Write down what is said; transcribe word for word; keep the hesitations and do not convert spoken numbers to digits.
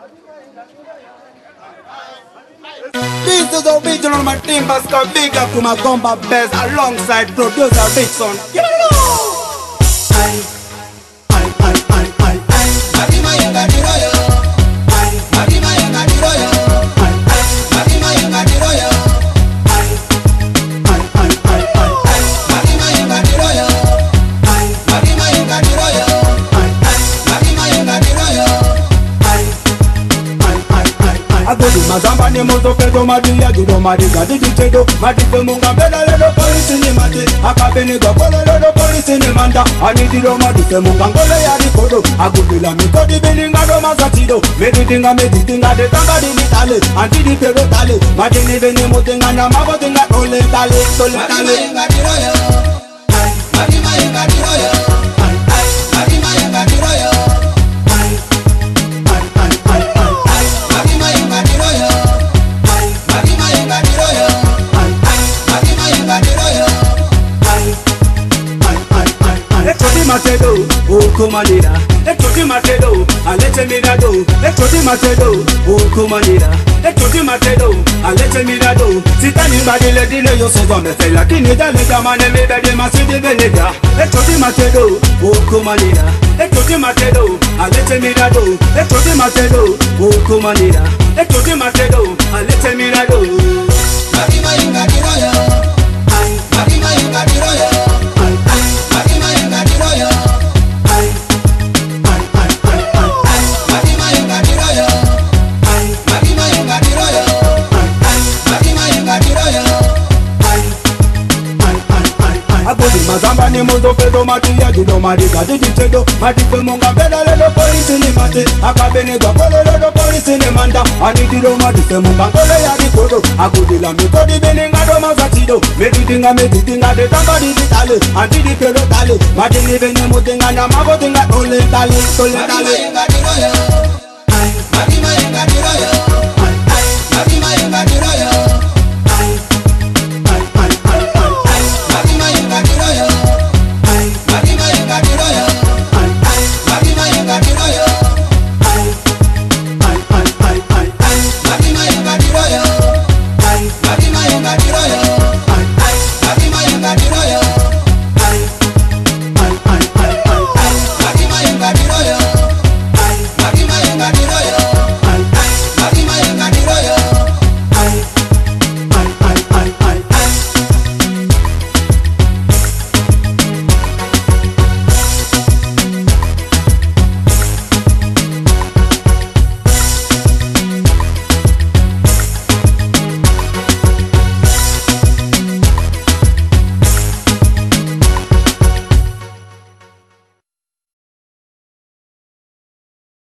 This is original Matimba Scar, big up to my Gomba Best alongside producer Dixon. You know. I, I, I, I, I, I. Matima yenga diroyo. I, Matima yenga diroyo. I, I, Matima yenga diroyo. I, I, I, I, I, I. Matima yenga diroyo. I, Matima yenga diroyo. I, I, Matima yenga diroyo. I, I, I, I, I. I go to Mazamba ni moto fedo madi ya gido madi gadi ditedo madi fe munga bela ledo polisi ni madi akabeni gokolo ledo polisi ni manda anidiro madi fe munga ngole ya dikodo agudila mikodi bini ngado mazatido meditinga meditinga de tanga di mitale antidi pero tale madi ni beni motenga na mabo tenga ole tale tole tale ngadiroyo ai madi mai ngadiroyo ai ai madi mai ngadiroyo ai ai ai ai ai madi mai ngadiroyo Matedo, oh kumanira. Ekoti matedo, alete mirado. Ekoti matedo, oh kumanira. Ekoti matedo, alete mirado. Sitani mbadile dile yo sozo mefela. Kini dale jamane mebede masidi benega. Ekoti matedo, oh kumanira. Ekoti matedo, alete mirado. Ekoti matedo, oh kumanira. Ekoti matedo, alete mirado. Matima inga diroyo. Ay, matima inga diroyo. Ay, ay, matima inga diroyo. Ay, ay, ay, ay, ay, ay, matima inga diroyo. Ay, matima inga diroyo. Ay, ay, matima inga diroyo. Ay, ay, ay, ay, ay. Abodi mazamba ni mozo fedo mati ya gido madi gadi ditedo madi fe munga bela ledo polisi ni mati akabeni gokolo ledo polisi ni manda anidiro madi fe munga ngole ya dikodo agudila mikodi bini ngado mazatido meditinga meditinga de tanga di ditale antidi pero tale madi ni bini motenga na mabo tenga ole tale tole tale